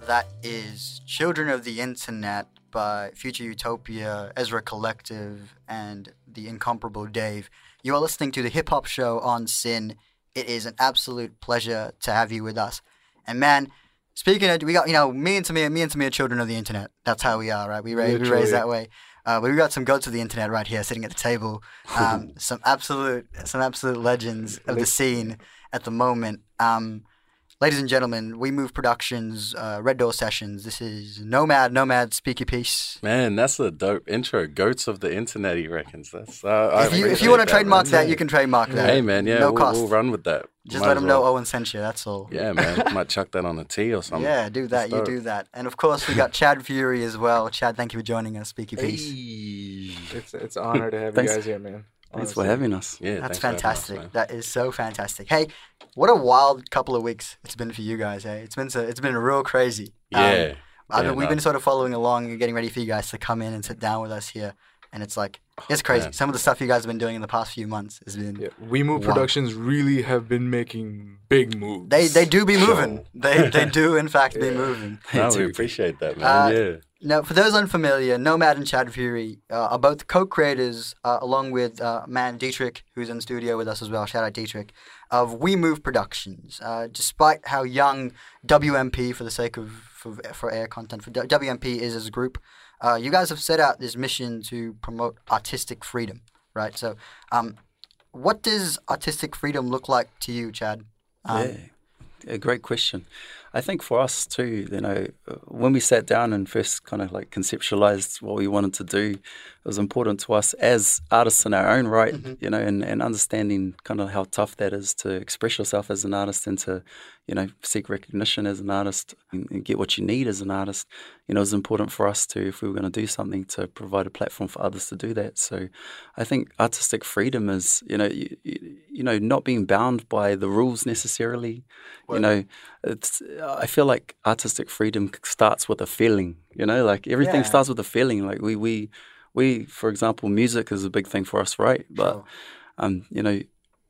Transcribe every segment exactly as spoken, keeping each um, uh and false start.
That is Children of the Internet by Future Utopia, Ezra Collective, and the incomparable Dave. You are listening to the Hip Hop Show on Sin. It is an absolute pleasure to have you with us. And man, speaking of, we got, you know, me and Tamir, me and Tamir are children of the internet. That's how we are, right? We raise, we raise that way. Uh, but we got some goats of the internet right here sitting at the table. Um, some absolute, some absolute legends of the scene at the moment. Um, Ladies and gentlemen, We Move Productions, uh, Red Door Sessions. This is Nomad, Nomad, speak your piece. Man, that's a dope intro. Goats of the Internet, he reckons. That's, uh, if, you, if you want to trademark that, you can trademark that. Hey, man, yeah, no we'll, cost. we'll run with that. Just Might let them well. know Owen sent you, that's all. Yeah, man. Might chuck that on a tee or something. Yeah, do that, you do that. And of course, we got Chad Fury as well. Chad, thank you for joining us. Speak your piece. Hey. It's, it's an honor to have you guys here, man. Thanks Honestly. for having us. Yeah, That's thanks for having us, fantastic. man. That is so fantastic. Hey, what a wild couple of weeks it's been for you guys. Hey, it's been so, it's been real crazy. Yeah. Um, I Yeah, mean, we've no. been sort of following along and getting ready for you guys to come in and sit down with us here, and it's like it's crazy. man. Some of the stuff you guys have been doing in the past few months has been. Yeah, We Move Wow. Productions really have been making big moves. They they do be So- moving. They they do in fact be Yeah. moving. No, we too. appreciate that, man. Uh, yeah. Now, for those unfamiliar, Nomad and Chad Fury uh, are both co-creators, uh, along with uh, man Dietrich, who's in the studio with us as well. Shout out Dietrich, of We Move Productions. Uh, despite how young W M P, for the sake of for, for air content, for W M P is as a group, uh, you guys have set out this mission to promote artistic freedom, right? So, um, what does artistic freedom look like to you, Chad? Um, yeah, a great question. I think for us too, you know, uh, when we sat down and first kind of like conceptualized what we wanted to do, it was important to us as artists in our own right, Mm-hmm. you know, and, and understanding kind of how tough that is to express yourself as an artist and to, you know, seek recognition as an artist and, and get what you need as an artist. You know, it was important for us to, if we were going to do something, to provide a platform for others to do that. So I think artistic freedom is, you know, you, you, you know, not being bound by the rules necessarily. Well- you know, it's, I feel like artistic freedom starts with a feeling, you know, like everything Yeah. starts with a feeling. Like we, we, we, for example, music is a big thing for us, right? But, Sure. um, you know,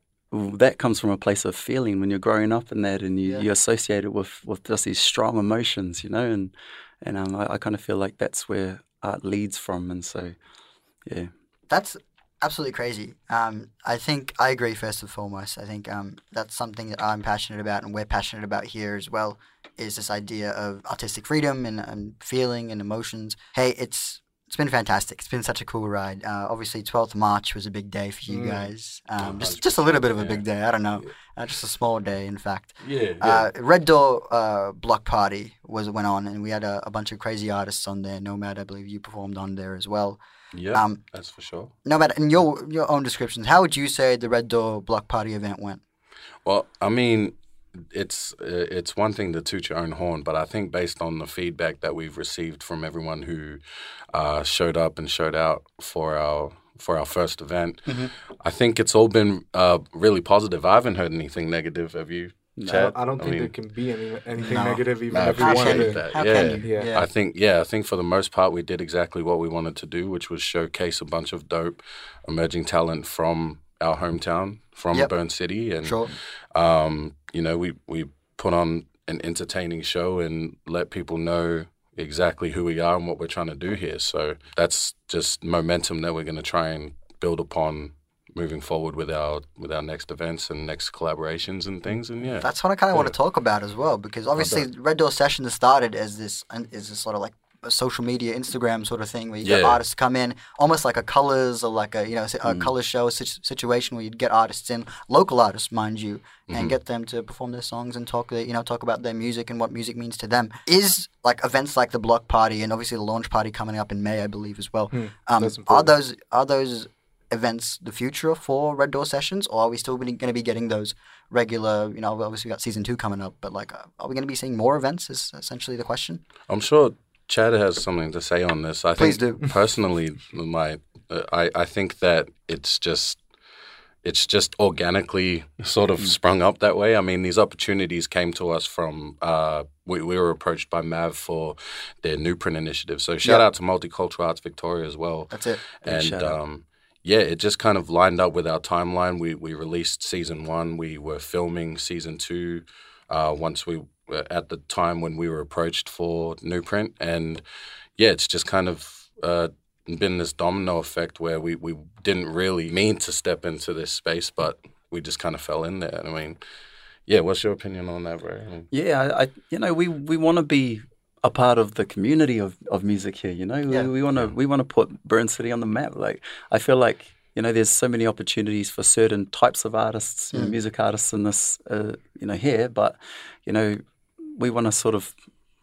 that comes from a place of feeling when you're growing up in that, and you, Yeah. you associate it with, with just these strong emotions, you know, and and um, I, I kind of feel like that's where art leads from, and so, yeah. That's absolutely crazy. Um, I think I agree first and foremost. I think um, that's something that I'm passionate about and we're passionate about here as well, is this idea of artistic freedom and, and feeling and emotions. Hey, it's it's been fantastic. It's been such a cool ride. Uh, obviously, twelfth of March was a big day for you Mm. guys. Um, just, one just a little bit of a hundred big day. I don't know. Uh, just a small day, in fact. Yeah, yeah. Uh, Red Door uh, Block Party was went on, and we had a, a bunch of crazy artists on there. Nomad, I believe you performed on there as well. yeah, um, that's for sure. Nomad, in your your own descriptions, how would you say the Red Door Block Party event went? Well, I mean, it's uh, it's one thing to toot your own horn, but I think based on the feedback that we've received from everyone who uh, showed up and showed out for our for our first event, Mm-hmm. I think it's all been uh, really positive. I haven't heard anything negative. Have you, I Chad? don't, I don't think mean, there can be any, anything No. negative, even No, if we I How wanted can appreciate you? to. that. How Yeah. can you? Yeah. I think, yeah, I think for the most part, we did exactly what we wanted to do, which was showcase a bunch of dope emerging talent from our hometown, from Yep. Burn City. And, Sure. um, you know, we, we put on an entertaining show and let people know exactly who we are and what we're trying to do here. So that's just momentum that we're going to try and build upon moving forward with our with our next events and next collaborations and things. And yeah, That's what I kind of want to talk about as well, because obviously Red Door Sessions started as this as this sort of like a social media Instagram sort of thing where you get Yeah. artists come in, almost like a colors or like a you know a Mm. color show situ- situation where you'd get artists in, local artists, mind you, Mm-hmm. and get them to perform their songs and talk their, you know talk about their music and what music means to them. Is like events like the Block Party and obviously the launch party coming up in May, I believe as well. Hmm, um, that's are important. those are those events the future for Red Door Sessions, or are we still going to be getting those regular, you know, obviously we got season two coming up, but like, uh, are we going to be seeing more events is essentially the question? I'm sure Chad has something to say on this. I Please think do. personally, my uh, I I think that it's just it's just organically sort of sprung up that way. I mean, these opportunities came to us from uh, we we were approached by Mav for their New Print initiative. So shout Yeah. out to Multicultural Arts Victoria as well. That's it. And shout out. um, yeah, it just kind of lined up with our timeline. We we released season one. We were filming season two uh, once we at the time when we were approached for Newprint, and yeah, it's just kind of uh, been this domino effect where we, we didn't really mean to step into this space, but we just kind of fell in there. I mean, yeah, what's your opinion on that, bro? Yeah, I, I you know, we, we want to be a part of the community of, of music here. You know, Yeah. we, we want to we want to put Burn City on the map. Like, I feel like, you know, there's so many opportunities for certain types of artists, you know, Mm. music artists in this, uh, you know, here. But, you know, we want to sort of,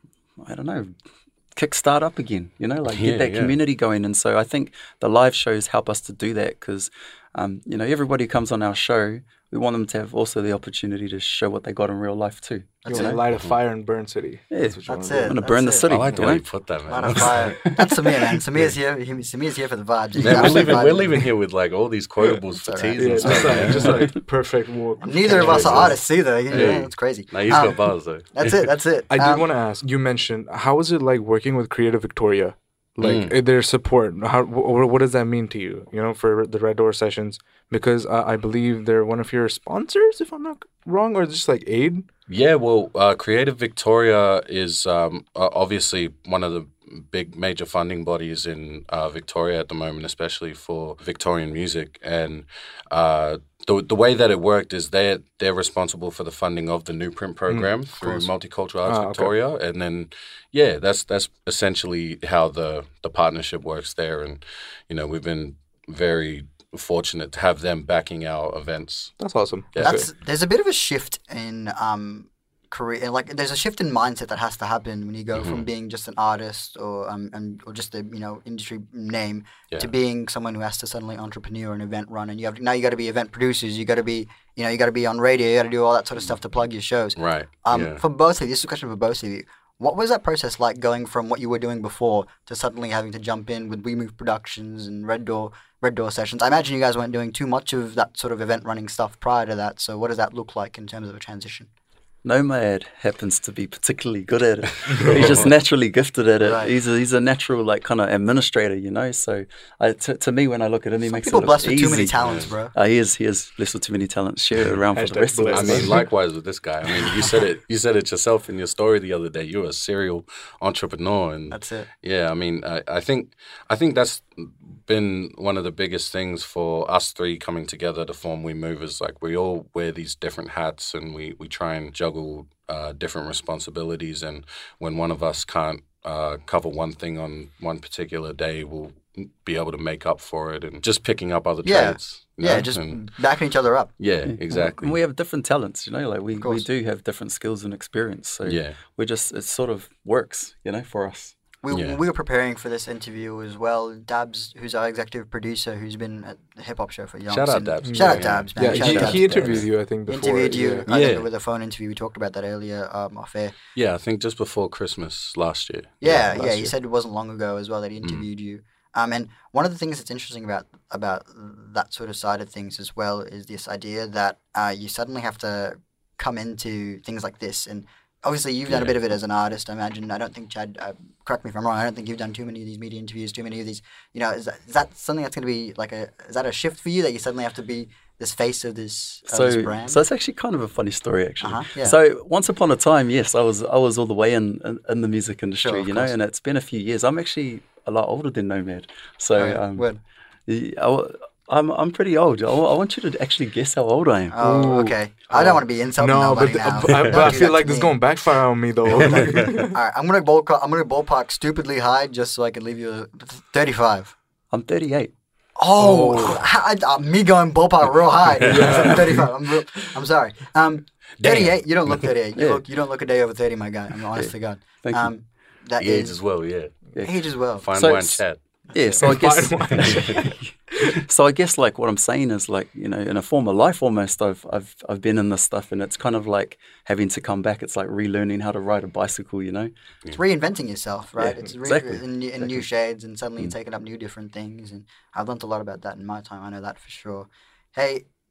I don't know, kickstart up again, you know, like get Yeah, that yeah. community going. And so I think the live shows help us to do that because, um, you know, everybody who comes on our show, we want them to have also the opportunity to show what they got in real life too. You That's want it. to light a fire in Burn City. Yeah. That's, what you That's wanna it. do. I'm going to That's burn the it. city. I like the you way know? you put that, man. Light a fire. That's Samir, man. Samir's here. he- Samir's here for the vibes. He's Man, we're absolutely leaving, we're vibing. leaving here with like all these quotables for It's all right. teas Yeah, and just stuff. like, man. just like perfect walk. Neither of us are catchphrases. artists either. You know, Hey. it's crazy. Nah, he's Um, got bars though. That's it. That's it. I did Um, want to ask. You mentioned how is it like working with Creative Victoria? Like Mm. uh, their support. How wh- what does that mean to you? You know, for the Red Door sessions, because uh, I believe they're one of your sponsors, if I'm not wrong, or just like aid. Yeah, well, uh, Creative Victoria is um, uh, obviously one of the big major funding bodies in uh, Victoria at the moment, especially for Victorian music. And uh, the the way that it worked is they they're responsible for the funding of the Newprint program through course. Multicultural Arts Ah, okay. Victoria, and then yeah, that's that's essentially how the the partnership works there. And you know, we've been very fortunate to have them backing our events. That's awesome. Yeah. That's there's a bit of a shift in um career, like there's a shift in mindset that has to happen when you go from being just an artist or um and or just a you know industry name to Yeah. being someone who has to suddenly entrepreneur and event run, and you have now you got to be event producers, you got to be you know you got to be on radio, you got to do all that sort of stuff to plug your shows. Right. Um, yeah. for both of you, this is a question for both of you. What was that process like going from what you were doing before to suddenly having to jump in with We Move Productions and Red Door Red Door sessions? I imagine you guys weren't doing too much of that sort of event running stuff prior to that. So what does that look like in terms of a transition? Nomad happens to be particularly good at it. He's just naturally gifted at it. Right. He's a, he's a natural like kind of administrator, you know. So I, t- to me, when I look at him, he Some makes people it look blessed with easy. too many talents, bro. Uh, he is he is blessed with too many talents. Share it around for the Hashtag rest of blessed. I us. mean, likewise with this guy. I mean, you said it. You said it yourself in your story the other day. You're a serial entrepreneur, and That's it. yeah, I mean, I, I think I think that's been one of the biggest things for us three coming together to form We Move. Is like we all wear these different hats, and we we try and juggle uh, different responsibilities. And when one of us can't uh, cover one thing on one particular day, we'll be able to make up for it, and just picking up other Yeah. trades. you Yeah, know? just And- backing each other up. yeah, exactly. And we have different talents, you know. Like we, we course. do have different skills and experience. So Yeah. we just it sort of works, you know, for us. We, Yeah. we were preparing for this interview as well. Dabs, who's our executive producer, who's been at the hip hop show for years. Shout out Dabs. Shout out Yeah. Dabs, man. Yeah, Shout he, out Dabs. he interviewed you, I think, He before. interviewed you. Yeah. I think Yeah. with a phone interview. We talked about that earlier um, off air. Yeah, I think just before Christmas last year. Yeah, last yeah. He year. said it wasn't long ago as well that he interviewed you. Um, and one of the things that's interesting about about that sort of side of things as well is this idea that uh, you suddenly have to come into things like this. And obviously, you've done a Yeah. bit of it as an artist. I imagine. I don't think Chad. Uh, correct me if I'm wrong. I don't think you've done too many of these media interviews. Too many of these. You know, is that, is that something that's going to be like a? Is that a shift for you that you suddenly have to be this face of this, of this So, brand? so it's actually kind of a funny story, actually. Uh-huh, yeah. So once upon a time, yes, I was I was all the way in in, in the music industry, Sure, of you know, course. and it's been a few years. I'm actually a lot older than Nomad, so Oh, yeah. um, Word. y- I, am I'm pretty old. I, I want you to actually guess how old I am. Oh, Ooh. okay. I don't want to be insulting No, but, nobody now. but, I, Don't but I do feel that like to this is me. going to backfire on me, though. All right, I'm gonna ballpark. I'm gonna ballpark stupidly high just so I can leave you a thirty-five. I'm thirty-eight. Oh, I, I, me going ballpark real high. I'm thirty-five. I'm real, I'm sorry. Um, thirty-eight. You don't look thirty-eight. You Yeah. look. You don't look a day over thirty, my guy. I'm honest to God. Thank you. Um, that The age is as well, yeah. age as well. Fine So wine it's- chat. Yeah, so I guess. Fine So I guess like what I'm saying is like you know in a former life almost I've I've I've been in this stuff and it's kind of like having to come back. It's like relearning how to ride a bicycle, you know. It's reinventing yourself, right? Yeah, it's re- exactly, in, in new exactly. shades, and suddenly you're taking up new different things. And I've learned a lot about that in my time. I know that for sure. Hey,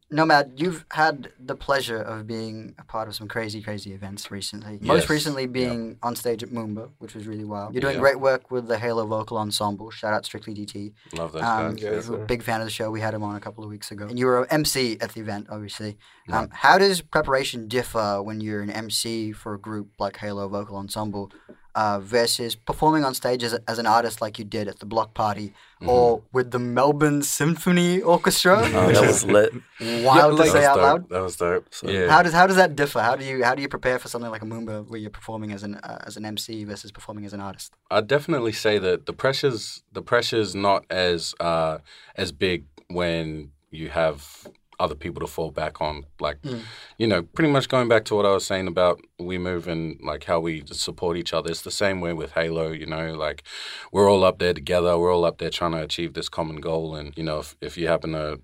Nomad, you've had the pleasure of being a part of some crazy, crazy events recently. Most Yes. recently being on stage at Moomba, which was really wild. You're doing Yeah. great work with the Halo Vocal Ensemble. Shout out Strictly D T. Love those Um, guys. Yeah, you're sir. a big fan of the show. We had him on a couple of weeks ago. And you were an M C at the event, obviously. Yeah. Um, how does preparation differ when you're an M C for a group like Halo Vocal Ensemble uh, versus performing on stage as, a, as an artist like you did at the Block Party Mm-hmm. or with the Melbourne Symphony Orchestra? Oh, which that is was lit. wild like- to That say was out dope. loud. That was dope. So- yeah. How does how does that differ? How do you how do you prepare for something like a Moomba where you're performing as an uh, as an M C versus performing as an artist? I'd definitely say that the pressure's the pressure's not as uh, as big when you have other people to fall back on. Like, Mm. you know, pretty much going back to what I was saying about We Move and like how we support each other. It's the same way with Halo. You know, like we're all up there together. We're all up there trying to achieve this common goal. And you know, if if you happen to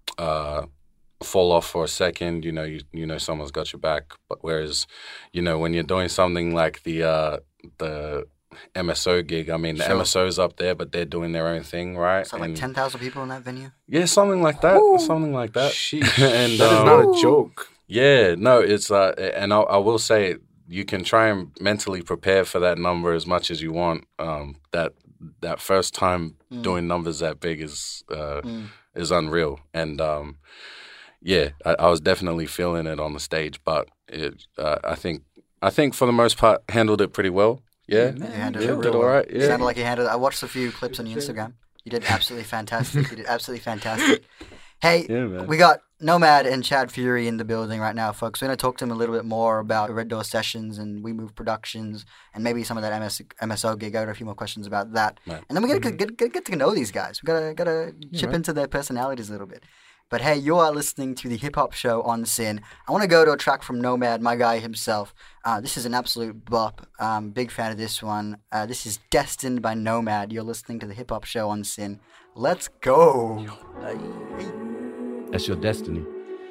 uh, fall off for a second, you know, you you know someone's got your back. But whereas, you know, when you're doing something like the uh, the M S O gig, I mean, the Sure. M S O's up there, but they're doing their own thing, right? So like And- ten thousand people in that venue. yeah, something like that, Woo. something like that. Sheesh. and That is um, not a joke. yeah, no, it's uh, and I, I will say you can try and mentally prepare for that number as much as you want. Um, that that first time Mm. doing numbers that big is uh, Mm. is unreal, and um, yeah, I, I was definitely feeling it on the stage, but it, uh, I think I think for the most part handled it pretty well. Yeah, You handled yeah, it did real all well. right. You Yeah, sounded like you handled it. I watched a few clips on your Instagram. You did absolutely fantastic. You did absolutely fantastic. Hey, yeah, man. we got Nomad and Chad Fury in the building right now, folks. We're going to talk to him a little bit more about Red Door Sessions and We Move Productions and maybe some of that M S, M S O gig. I got a few more questions about that. Right. And then we got to get, get, get to know these guys. We got to got to chip right. into their personalities a little bit. But hey, you are listening to the Hip Hop Show on Sin. I want to go to a track from Nomad, my guy himself. Uh, this is an absolute bop. Um, big fan of this one. Uh, this is Destined by Nomad. You're listening to the Hip Hop Show on Sin. Let's go. That's your destiny.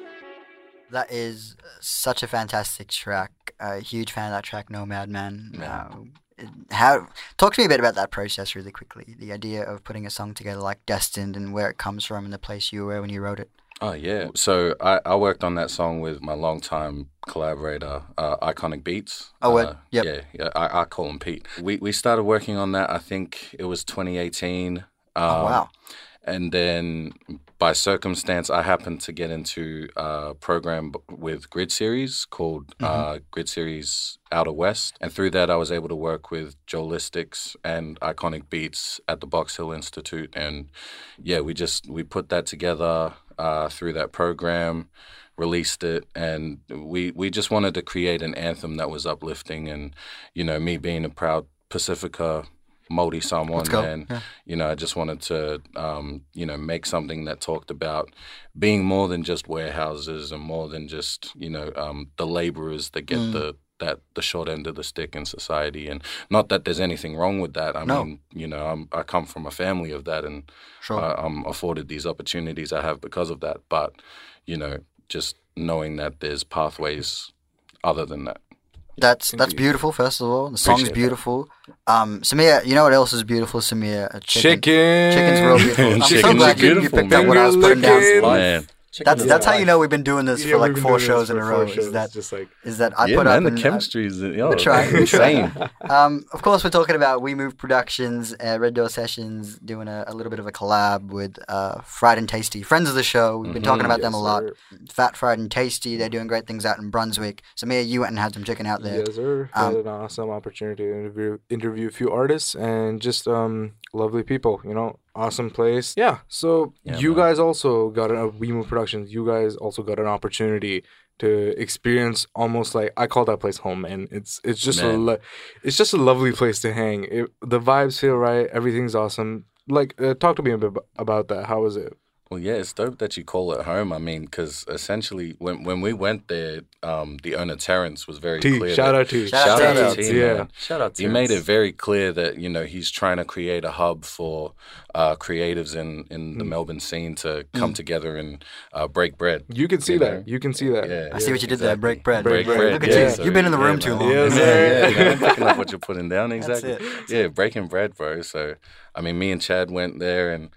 That is such a fantastic track. A uh, huge fan of that track, Nomad, man. Yeah. Uh, how talk to me a bit about that process really quickly. The idea of putting a song together like Destined and where it comes from and the place you were when you wrote it. Oh yeah. So I, I worked on that song with my longtime collaborator, uh, Iconic Beats. Oh, word? Uh, Yep. Yeah, yeah. I, I call him Pete. We we started working on that. I think it was twenty eighteen. Um, Oh wow. And then by circumstance, I happened to get into a program b- with Grid Series called uh, Grid Series Outer West. And through that, I was able to work with Joelistics and Iconic Beats at the Box Hill Institute. And yeah, we just, we put that together uh, through that program, released it. And we, we just wanted to create an anthem that was uplifting. And, you know, me being a proud Pacifica Māori Samoan Let's go. man, Yeah. you know, I just wanted to, um, you know, make something that talked about being more than just warehouses and more than just, you know, um, the laborers that get Mm. the that the short end of the stick in society. And not that there's anything wrong with that. I No. mean, you know, I'm, I come from a family of that, and Sure. I, I'm afforded these opportunities I have because of that. But, you know, just knowing that there's pathways other than that. That's that's Indeed. beautiful. First of all, the song's Appreciate that. beautiful. Um, Samir, you know what else is beautiful, Samir? A Chicken. Chicken's real beautiful. I'm so Chicken's glad you, you beautiful, picked up man. what I was putting down. Finger Man. That's that's how you know we've been doing this Yeah, for like we've been four doing this shows in for a four row. shows. Is that just like is that I yeah, put man, up the and, uh, chemistry is yo, We're trying, we're trying. insane. Um, of course, we're talking about We Move Productions, uh, Red Door Sessions, doing a, a little bit of a collab with uh, Fried and Tasty, friends of the show. We've been Mhm. talking about them a Yes, lot. sir. Fat, Fried, and Tasty. They're doing great things out in Brunswick. Samir, you went and had some chicken out there. Yes, sir. Um, Had an awesome opportunity to interview, interview a few artists and just um lovely people. You know, awesome place. Yeah. So Yeah, you man. guys also got a We Move Productions. You guys also got an opportunity to experience almost like I call that place home, and it's it's just a Man. lo- it's just a lovely place to hang. It, the vibes feel right. Everything's awesome. Like, uh, talk to me a bit ab- about that. How was it? Well, yeah, it's dope that you call it home. I mean, because essentially, when when we went there, um, the owner Terrence was very T. clear. Shout that, out to you. Shout Shout out out to to you. man. Yeah. Shout out to He made it Terrence. very clear that you know he's trying to create a hub for uh, creatives in, in the Mm. Melbourne scene to come together and uh, break bread. You can see You that. know? You can see that. Yeah. I see what you did there. Exactly. Break bread. Break bread. Look at Yeah. you. So, You've been in the room yeah, too man. long. Yes, Yeah, sir. yeah, man, I'm picking up what you're putting down. That's Exactly. it. That's Yeah, breaking bread, bro. So, I mean, me and Chad went there and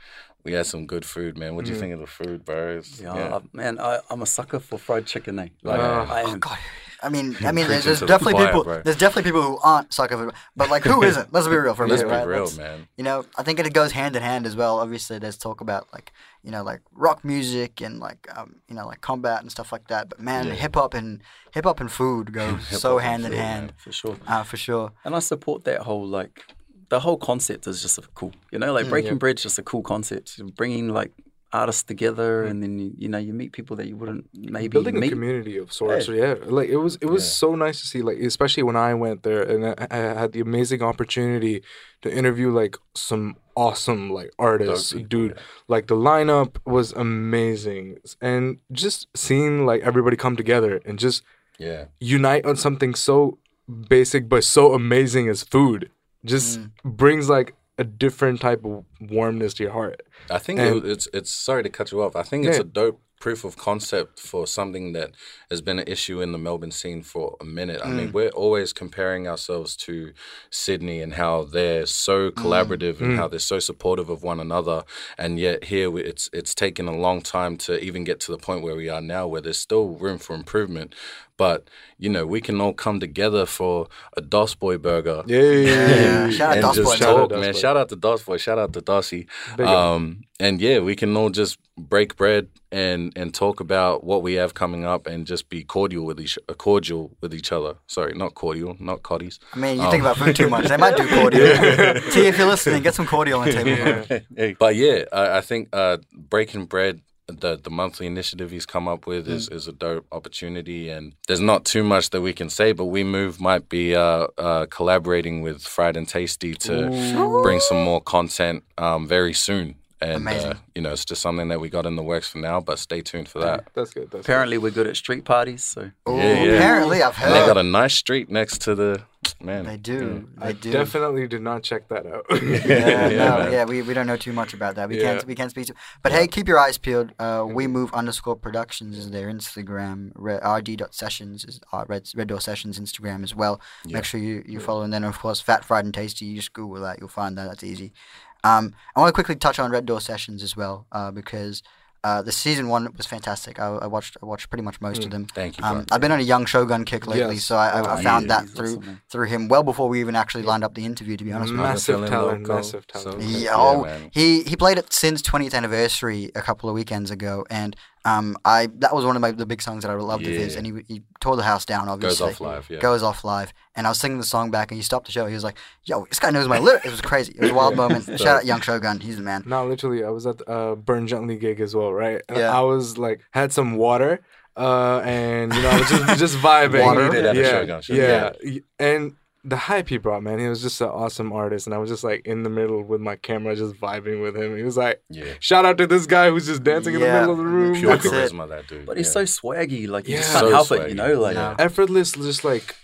we had some good food, man. What do you Mm. think of the food, bro? It's- Yeah, yeah. I, man, I, I'm a sucker for fried chicken. Eh? Like, Uh, I Oh am. God. I mean, I mean, there's, Preaching there's to the definitely choir, people. bro. There's definitely people who aren't sucker for, but like, who isn't? Let's be real for a Let's minute, be right? real, Let's- man. You know, I think it goes hand in hand as well. Obviously, there's talk about like, you know, like rock music and like, um, you know, like combat and stuff like that. But man, Yeah. hip hop and hip hop and food go Hip-hop so and hand in food, hand, man. For sure. uh, for sure. And I support that whole like the whole concept is just a cool, you know, like Mm, Breaking yeah. Bread's just a cool concept. Bringing like artists together, and then you, you know you meet people that you wouldn't maybe building meet. a community of sorts. Yeah, like it was it was Yeah. so nice to see. Like especially when I went there and I, I had the amazing opportunity to interview like some awesome like artists, Dope people, dude. yeah. Like the lineup was amazing, and just seeing like everybody come together and just Yeah. unite on something so basic but so amazing as food just Mm. brings like a different type of warmness to your heart. I think And- it, it's it's sorry to cut you off. I think it's Yeah. a dope proof of concept for something that has been an issue in the Melbourne scene for a minute. I mean, we're always comparing ourselves to Sydney and how they're so collaborative and how they're so supportive of one another, and yet here we, it's it's taken a long time to even get to the point where we are now, where there's still room for improvement. But you know, we can all come together for a Dos Boy burger. Yeah, yeah, yeah, Yeah, shout out and Dos just Boy. Shout out talk, Dos man. Boy. Shout out to Dos Boy. Shout out to Dossie. Big up. Um, and yeah, we can all just break bread and and talk about what we have coming up and just be cordial with each uh, cordial with each other. Sorry, not cordial, not coddies. I mean, you Um, think about food too much. They might do cordial. T, if you're listening, get some cordial on the table. Yeah. But yeah, I, I think uh, breaking bread. The the monthly initiative he's come up with is, is a dope opportunity, and there's not too much that we can say, but We Move might be uh, uh, collaborating with Fried and Tasty to bring some more content um, very soon. And, Amazing. uh, you know, it's just something that we got in the works for now, but stay tuned for that. That's good. That's Apparently, we're good at street parties, so Ooh, Yeah, yeah. Apparently, I've And they got heard. a nice street next to the, man. They do. good. They I do. definitely did not check that out. Yeah, Yeah, no, man. yeah, we, we don't know too much about that. We Yeah. can't we can't speak to. But hey, keep your eyes peeled. Uh, we move underscore productions is their Instagram. Re- R D dot sessions is uh, Red Red Door Sessions Instagram as well. Yeah. Make sure you, you follow, and then of course Fat Fried and Tasty. You just Google that, you'll find that. That's easy. Um, I want to quickly touch on Red Door Sessions as well, uh, because uh, the season one was fantastic. I, I watched I watched pretty much most of them. Thank you, Um, bro. I've been on a Young Shogun kick lately, Yes. so I, I, I Oh, found yeah, that he's through awesome, man. through him well before we even actually lined up the interview. To be honest with you. Massive Feeling talent, local, massive talent. so- Yeah, Yeah, oh, man. he he played it since twentieth anniversary a couple of weekends ago, and um, I that was one of my the big songs that I loved of his, Yeah. and he he tore the house down. Goes Obviously, off live, yeah. goes off live, and I was singing the song back, and he stopped the show. He was like, "Yo, this guy knows my lyrics." It was crazy. It was a wild moment. Shout out Young Shogun, he's the man. No, literally, I was at the uh, Burn Gently gig as well, right? And Yeah. I was like, had some water, uh, and you know, I was just just vibing. Water? You did have a yeah, Shogun show. yeah, Y- and the hype he brought, man, he was just an awesome artist, and I was just like in the middle with my camera, just vibing with him. He was like, Yeah. shout out to this guy who's just dancing in the Yeah. middle of the room. Pure That's it. charisma, that dude. but he's yeah. so swaggy, like you just Yeah. can't So help it, swaggy. you know, like No. Effortless, just like,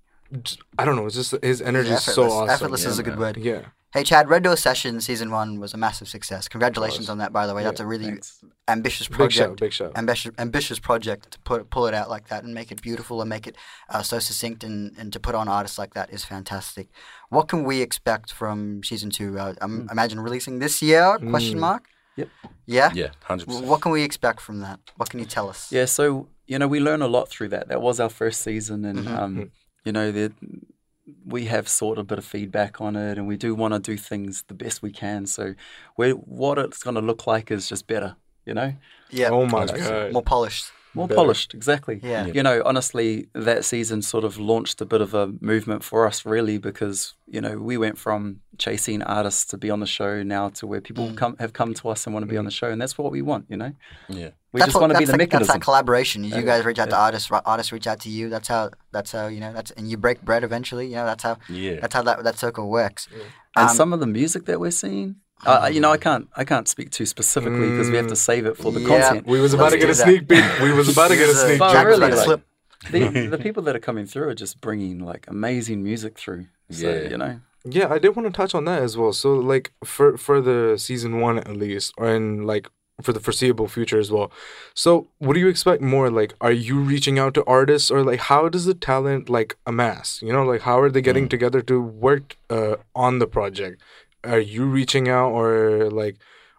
j- I don't know, it's just his energy is so Effortless. awesome. Effortless Yeah, is a good man. word. Yeah. Hey Chad, Red Door Session season one was a massive success. Congratulations on that, by the way. That's a really thanks. ambitious Big shout, project. big shout. ambitious ambitious project to put pull it out like that and make it beautiful and make it uh, so succinct, and, and to put on artists like that is fantastic. What can we expect from season two? Uh, I Hmm. imagine releasing this year? Question Mm. mark. Yep. Yeah. Yeah, one hundred W- percent. What can we expect from that? What can you tell us? Yeah, so you know we learn a lot through that. That was our first season, and Mhm. um, you know the, we have sought a bit of feedback on it, and we do want to do things the best we can. So we what it's going to look like is just better, you know, Yeah. Oh my That's god. More polished. more Better. polished. Exactly. Yeah. You know, honestly, that season sort of launched a bit of a movement for us, really, because you know we went from chasing artists to be on the show now to where people Mm. come have come to us and want to be on the show, and that's what we want. You know, Yeah. we That's just what- want to be that's the like- That's mechanism. that collaboration. You Yeah. guys reach out to Yeah. artists, ri- artists reach out to you. That's how. That's how you know. That's and you break bread eventually. You know. That's how. Yeah. That's how that that circle works. And Um, some of the music that we're seeing, uh, you know, I can't I can't speak too specifically because we have to save it for the Yeah. content. We was about Let's to get do a that. sneak peek. We was about to get a This is, uh, sneak But Jack peek. was really, about to like- slip. the, the people that are coming through are just bringing like amazing music through. So, Yeah. you know, Yeah, I did want to touch on that as well. So, like for for the season one at least, and like for the foreseeable future as well. So, what do you expect more? Like, are you reaching out to artists, or like how does the talent like amass? You know, like how are they getting Mm. together to work uh, on the project? Are you reaching out, or like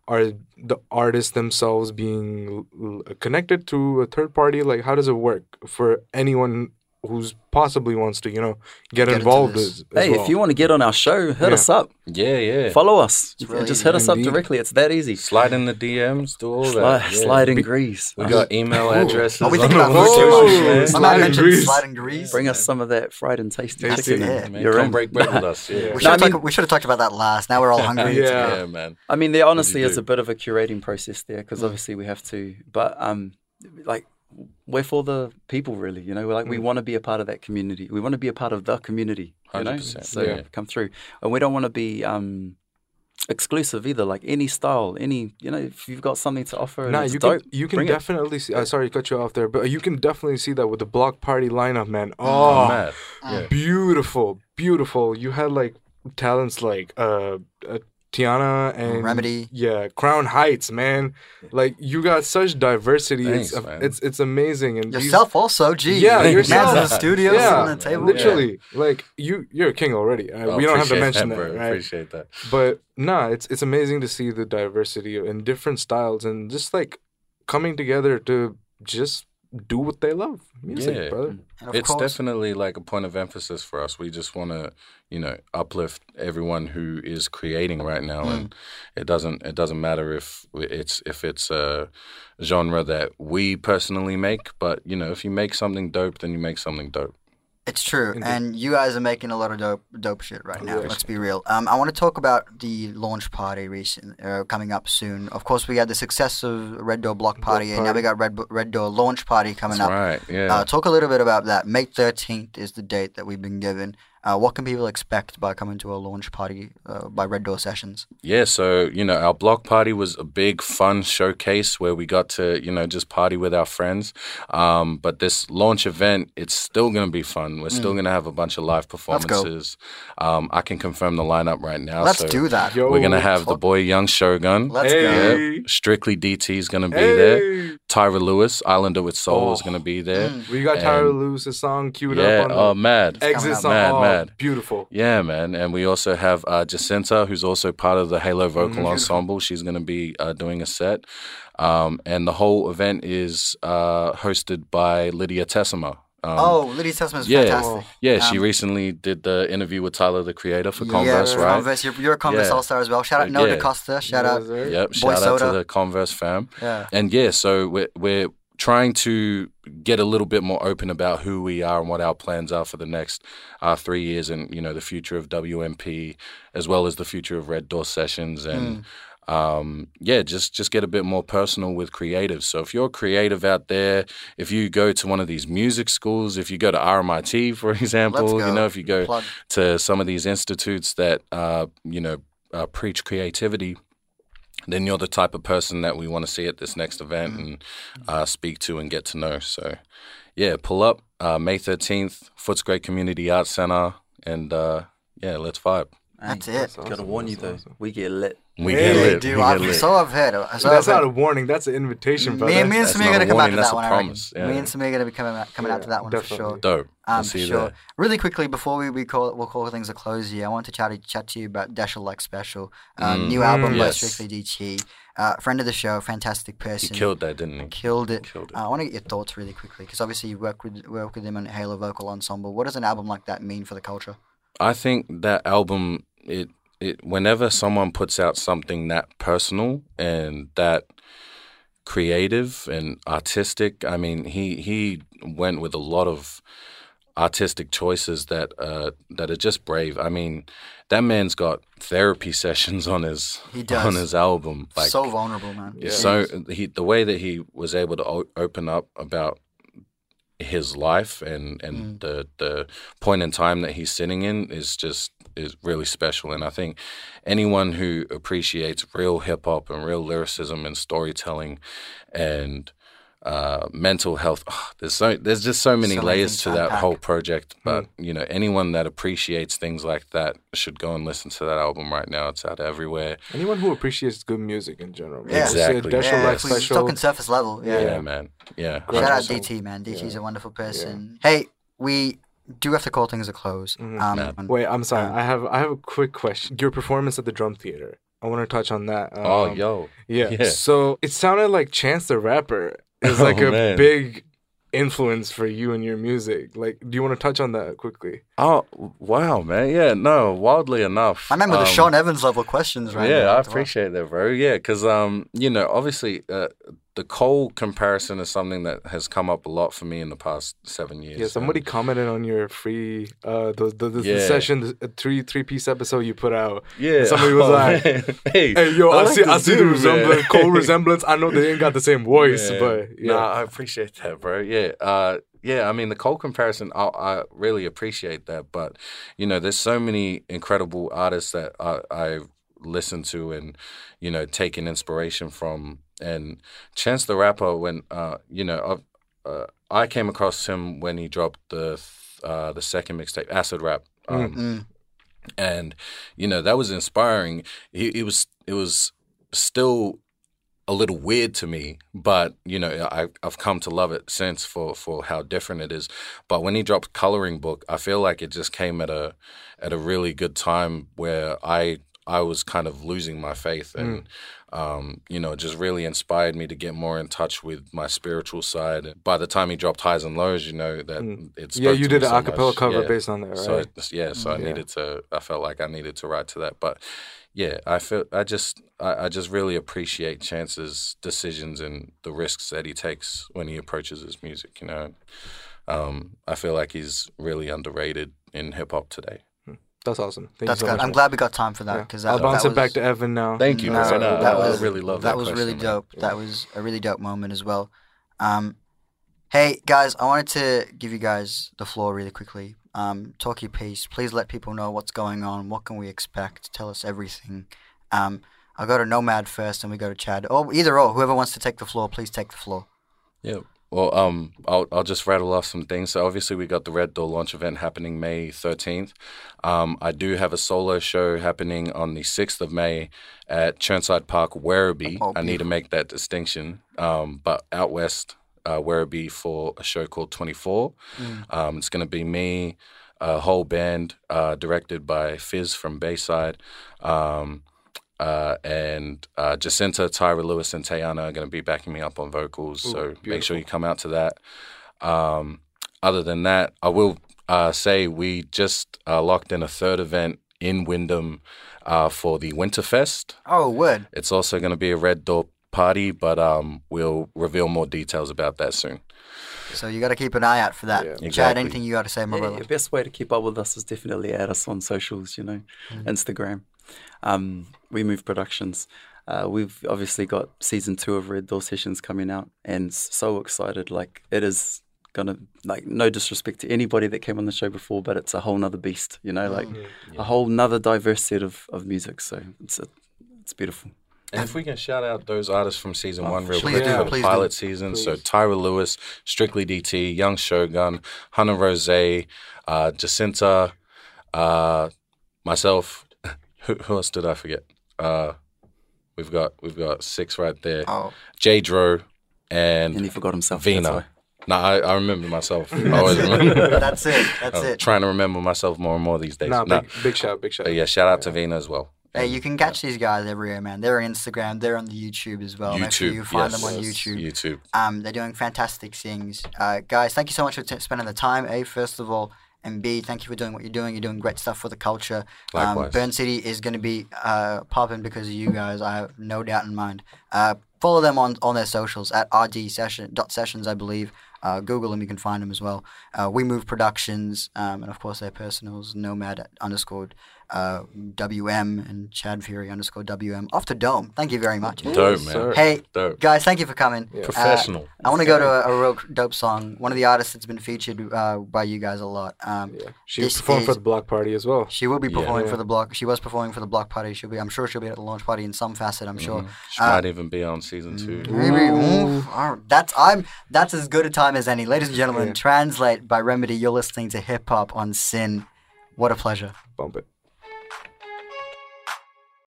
are the artists themselves being l- l- connected to a third party? Like, how does it work for anyone who's possibly wants to, you know, get, Get into involved this. as, as Hey, well? if you want to get on our show, hit Yeah. us up. Yeah, yeah. Follow us. It's really Just easy. hit us up Indeed. directly. It's that easy. Slide in the D Ms, do all Slide, that. Yeah. slide in grease. We got email addresses. Are we on thinking the about food too website, much? man. My man Sliding mentioned grease. sliding grease. Bring us some of that fried and tasty Tasty. chicken. Yeah, Man, You're come in. break bread with us. Yeah, We No, should, I have mean- talked, we should have talked about that last. Now we're all hungry. Yeah. yeah, man. I mean, there honestly you is do? a bit of a curating process there because obviously we have to, but um, like we're for the people, really. You know, we're like we want to be a part of that community. We want to be a part of the community. You know, one hundred percent, so yeah. come through, and we don't want to be um exclusive either. Like any style, any you know, if you've got something to offer, and Nah, it's you dope, can you can bring it. definitely see. Uh, sorry, to cut you off there, but you can definitely see that with the block party lineup, man. Oh, Oh, mad. Yeah. beautiful, beautiful. You had like talents like uh, uh Tiana and Remedy. Yeah, Crown Heights, man. Like you got such diversity. Thanks, it's man. it's it's amazing. And these- Yourself also, gee. Yeah, Man's yourself. in the studio, Yeah, sitting on the table. literally. Like you, you're a king already. Uh, Oh, we don't have to appreciate mention that, bro. right? Appreciate that. But nah, it's it's amazing to see the diversity and different styles and just like coming together to just do what they love, music, Yeah. brother. And of It's course, definitely like a point of emphasis for us. We just want to, you know, uplift everyone who is creating right now, and it doesn't it doesn't matter if it's if it's a genre that we personally make, but you know, if you make something dope, then you make something dope. it's true. Indeed. And you guys are making a lot of dope dope shit right now. Yeah. Let's be real. Um, I want to talk about the launch party recent, uh, coming up soon. Of course, we had the success of Red Door Block Party, and now we got Red Red Door Launch Party coming That's up. right. Yeah. Uh, talk a little bit about that. May thirteenth is the date that we've been given. Uh, what can people expect by coming to a launch party uh, by Red Door Sessions? Yeah, so, you know, our block party was a big, fun showcase where we got to, you know, just party with our friends. Um, but this launch event, it's still going to be fun. We're still going to have a bunch of live performances. Um, I can confirm the lineup right now. Let's so do that. Yo, We're going to have the boy Young Shogun. Let's Hey. go. Yeah. Strictly D T is going to be there. Hey, Tyra Lewis, Islander with Soul, is Oh. going to be there. Mm. we got Tyra And- Lewis's song queued Yeah, up on the oh, mad. coming exit up. song. Mad, Oh, mad. beautiful. Yeah, man. And we also have uh, Jacinta, who's also part of the Halo Vocal Mhm. Ensemble. She's going to be uh, doing a set. Um, and the whole event is uh, hosted by Lydia Tessima. Um, Oh, Lydia Testament is yeah. fantastic. Yeah, she um, recently did the interview with Tyler, the creator, for Yeah, Converse, right? Converse. You're, you're a Converse Yeah. All-Star as well. Shout out Uh, Noah yeah. DaCosta. Shout out. Yes, sir. Yep, Boy shout out Soda. to the Converse fam. Yeah. And yeah, so we're, we're trying to get a little bit more open about who we are and what our plans are for the next uh, three years and, you know, the future of W M P as well as the future of Red Door Sessions. And um, yeah, just, just get a bit more personal with creatives. So if you're a creative out there, if you go to one of these music schools, if you go to R M I T, for example, Let's go. you know, if you go Plug. to some of these institutes that, uh, you know, uh, preach creativity, then you're the type of person that we want to see at this next event Mm-hmm. and uh, speak to and get to know. So, yeah, pull up uh, May thirteenth, Footscray Community Arts Center, and uh, yeah, let's vibe. That's it. That's Gotta awesome, warn you that's though, awesome. we get lit. We Hey, get They lit. do. we get I've, lit. so I've heard. So That's I've not heard. a warning. That's an invitation, brother. Me, me and That's Samir are not gonna a come out warning, to that's that a one. I reckon. promise, yeah. Me and Samir are gonna be coming out, coming out to that one for definitely. sure. Dope. Um, I'll for see you sure. there. Really quickly before we, we call we'll call things a close here. I want to chat to, chat to you about Dasher Like Special, um, Mm. new album Mm. by Yes. Strictly D T. Uh, friend of the show, fantastic He person. killed that, didn't he? Killed it. Killed it. Uh, I want to get your thoughts really quickly because obviously you work with work with him on Halo Vocal Ensemble. What does an album like that mean for the culture? I think that album, it it whenever someone puts out something that personal and that creative and artistic, I mean, he he went with a lot of artistic choices that uh, that are just brave. I mean, that man's got therapy sessions on his He does. on his album. Like so vulnerable, man. Yeah. so he the way that he was able to o- open up about his life and and Mm. the the point in time that he's sitting in is just is really special. And I think anyone who appreciates real hip hop and real lyricism and storytelling and uh, mental health, oh, there's so there's just so many So many layers things to to that unpack. whole project. But you know, anyone that appreciates things like that should go and listen to that album right now. It's out everywhere. Anyone who appreciates good music in general. Yeah. Exactly. Dasher yeah, Like if we're Special. talking surface level. Yeah, Yeah. man. Yeah. Great Shout out song. D T, man. D T's Yeah. a wonderful person. Hey, we do have to call things a close. Mhm. Um, Man. and- Wait, I'm sorry. Um, I have I have a quick question. Your performance at the Drum Theater. I want to touch on that. Um, oh, yo. Yeah. Yeah. So it sounded like Chance the Rapper is like Oh, a man. big influence for you and your music. Like, do you want to touch on that quickly? Oh, wow, man. Yeah, no, wildly enough. I remember the um, Sean Evans level questions, right? Yeah, there. I appreciate that, bro. Yeah, because, um, you know, obviously uh, the Cole comparison is something that has come up a lot for me in the past seven years. Yeah, somebody And- commented on your free uh the the, the, the Yeah. session, the three three piece episode you put out. Yeah. Somebody was Oh, like, man. hey, Hey yo, I, like see I this see the dude, resemblance, man. cold resemblance. I know they ain't got the same voice, Yeah. but yeah. Nah, I appreciate that, bro. Yeah. Uh, yeah, I mean, the Cole comparison, I, I really appreciate that. But, you know, there's so many incredible artists that I, I listen to and, you know, taking inspiration from. And Chance the Rapper, when, uh, you know, uh, I came across him when he dropped the uh, the second mixtape, Acid Rap. Um, Mm. And, you know, that was inspiring. It, it was it was still a little weird to me, but you know, I, I've come to love it since for, for how different it is. But when he dropped Coloring Book, I feel like it just came at a at a really good time where I I was kind of losing my faith, and mm. um, you know, it just really inspired me to get more in touch with my spiritual side. By the time he dropped Highs and Lows, you know that Mm. it spoke Yeah, you to did me an so acapella much. cover Yeah. based on that, right? So it, yeah, so I Yeah. needed to. I felt like I needed to write to that, but yeah, I feel I just I, I just really appreciate Chance's decisions and the risks that he takes when he approaches his music. You know, um, I feel like he's really underrated in hip hop today. That's awesome. Thank That's you so good. much, I'm man. glad we got time for that Yeah. because I'll that, bounce that it back was- to Evan now. Thank you, No, man. that I, was I really love that that. was really question, man. dope. That was a really dope moment as well. Um, hey guys, I wanted to give you guys the floor really quickly. Um, talk your piece. Please let people know what's going on. What can we expect? Tell us everything. Um, I'll go to Nomad first, and we go to Chad. Or either or, whoever wants to take the floor, please take the floor. Yeah. Well, um, I'll I'll just rattle off some things. So obviously we got the Red Door launch event happening May thirteenth. Um, I do have a solo show happening on the sixth of May at Churnside Park, Werribee. Oh, I need to make that distinction. Um, but out west, uh, Werribee for a show called twenty-four. Mm. Um, it's going to be me, a whole band uh, directed by Fizz from Bayside. Um, Uh, and uh, Jacinta, Tyra Lewis, and Tayana are going to be backing me up on vocals. Ooh, so make beautiful. sure you come out to that. Um, other than that, I will uh, say we just uh, locked in a third event in Wyndham uh, for the Winterfest. Oh, word. It's also going to be a Red Door party, but um, we'll reveal more details about that soon. So you got to keep an eye out for that. Yeah. Chad, Exactly. anything you got to say, my Yeah, brother? the best way to keep up with us is definitely add us on socials, you know, Instagram. Um, We Move Productions. Uh, we've obviously got season two of Red Door Sessions coming out, and so excited. Like, it is gonna, like, no disrespect to anybody that came on the show before, but it's a whole nother beast, you know, like a whole nother diverse set of, of music. So it's a, it's beautiful. And if we can shout out those artists from season Oh, one real please quick do, for the please do. pilot season. So Please. Tyra Lewis, Strictly D T, Young Shogun, Hannah Rose, uh, Jacinta, uh, myself. who, who else did I forget? Uh, we've got we've got six right there. Oh, J Dro and, And he forgot himself. Vina. That's why. No, I, I remember myself. I always remember. that's it. That's I'm it. trying to remember myself more and more these days. Nah, No, big, big shout, big shout. but yeah, shout out to Vina as well. Hey, And you can catch these guys everywhere, man. They're on Instagram. They're on the YouTube as well. Make sure YouTube, you find yes, them on yes, YouTube. YouTube. Um, they're doing fantastic things. Uh, guys, thank you so much for t- spending the time. A, first of all, and B, thank you for doing what you're doing. You're doing great stuff for the culture. Um, Likewise. Burn City is going to be uh, popping because of you guys. I have no doubt in mind. Uh, follow them on, on their socials at r d session dot sessions, I believe. Uh, Google them, you can find them as well. Uh, We Move Productions, um, and of course their personals, Nomad underscore uh, W M and Chad Fury underscore W M. Off the dome. Thank you very much. Dope, Yes, man. sir. Hey, Dope. guys, thank you for coming. Yeah. Professional. Uh, I want to go to a, a real dope song. One of the artists that's been featured uh, by you guys a lot. Um, Yeah. She This performed for is- the block party as well. She will be Yeah. performing for Yeah. the block. She was performing for the block party. She'll be. I'm sure she'll be at the launch party in some facet. I'm sure. Mhm. She Uh, might even be on season two. Maybe. Ooh, all right. That's I'm. That's as good a time as any. Ladies and gentlemen, Yeah. translate by Remedy. You're listening to hip hop on Sin. What a pleasure. Bump it.